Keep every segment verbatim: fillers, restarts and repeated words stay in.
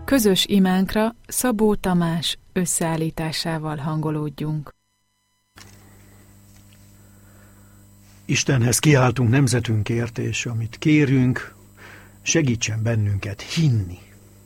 Közös imánkra Szabó Tamás összeállításával hangolódjunk. Istenhez kiáltunk nemzetünkért, és amit kérünk, segítsen bennünket hinni.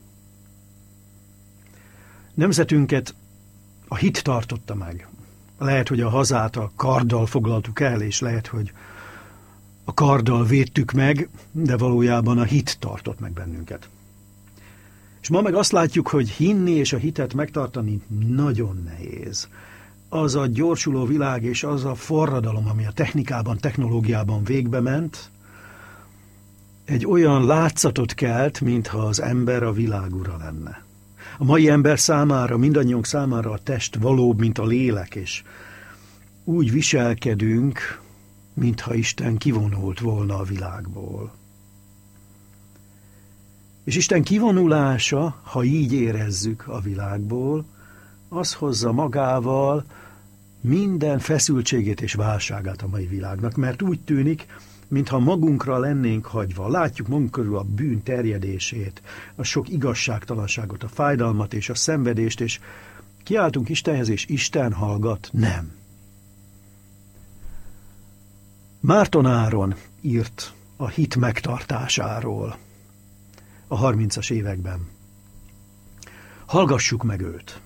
Nemzetünket a hit tartotta meg. Lehet, hogy a hazát a karddal foglaltuk el, és lehet, hogy a karddal védtük meg, de valójában a hit tartott meg bennünket. És ma meg azt látjuk, hogy hinni és a hitet megtartani nagyon nehéz. Az a gyorsuló világ és az a forradalom, ami a technikában, technológiában végbe ment, egy olyan látszatot kelt, mintha az ember a világ ura lenne. A mai ember számára, mindannyiunk számára a test valóbb, mint a lélek, és úgy viselkedünk, mintha Isten kivonult volna a világból. És Isten kivonulása, ha így érezzük a világból, az hozza magával minden feszültségét és válságát a mai világnak, mert úgy tűnik, mintha magunkra lennénk hagyva. Látjuk magunk körül a bűn terjedését, a sok igazságtalanságot, a fájdalmat és a szenvedést, és kiáltunk Istenhez, és Isten hallgat. Nem. Márton Áron írt a hit megtartásáról a harmincas években. Hallgassuk meg őt.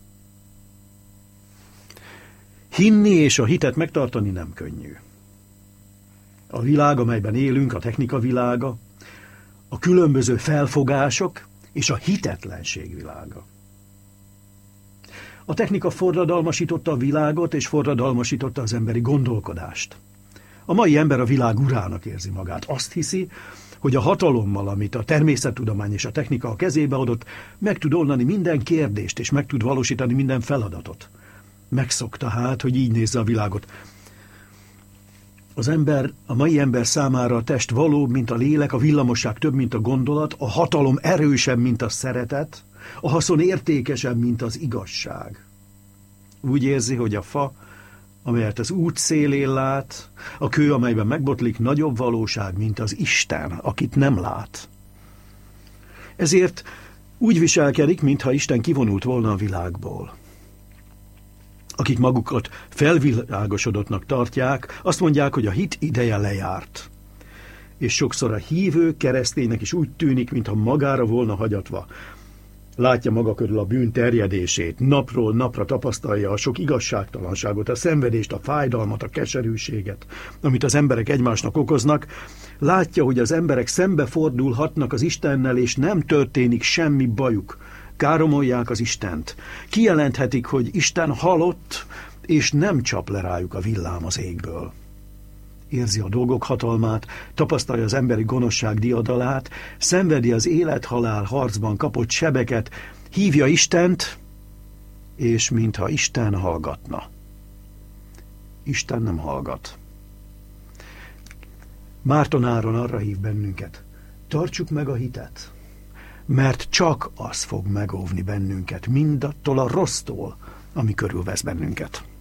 Hinni és a hitet megtartani nem könnyű. A világ, amelyben élünk, a technika világa, a különböző felfogások és a hitetlenség világa. A technika forradalmasította a világot, és forradalmasította az emberi gondolkodást. A mai ember a világ urának érzi magát. Azt hiszi, hogy a hatalommal, amit a természettudomány és a technika a kezébe adott, meg tud oldani minden kérdést, és meg tud valósítani minden feladatot. Megszokta hát, hogy így nézze a világot. Az ember, a mai ember számára a test valóbb, mint a lélek, a villamosság több, mint a gondolat, a hatalom erősebb, mint a szeretet, a haszon értékesebb, mint az igazság. Úgy érzi, hogy a fa, amelyet az út szélén lát, a kő, amelyben megbotlik, nagyobb valóság, mint az Isten, akit nem lát. Ezért úgy viselkedik, mintha Isten kivonult volna a világból. Akik magukat felvilágosodottnak tartják, azt mondják, hogy a hit ideje lejárt. És sokszor a hívő kereszténynek is úgy tűnik, mintha magára volna hagyatva. Látja maga körül a bűn terjedését, napról napra tapasztalja a sok igazságtalanságot, a szenvedést, a fájdalmat, a keserűséget, amit az emberek egymásnak okoznak. Látja, hogy az emberek szembefordulhatnak az Istennel, és nem történik semmi bajuk. Káromolják az Istent. Kijelenthetik, hogy Isten halott, és nem csap le rájuk a villám az égből. Érzi a dolgok hatalmát, tapasztalja az emberi gonoszság diadalát, szenvedi az élet-halál harcban kapott sebeket, hívja Istent, és mintha Isten hallgatna. Isten nem hallgat. Márton Áron arra hív bennünket, tartsuk meg a hitet, mert csak az fog megóvni bennünket mindattól a rossztól, ami körülvesz bennünket.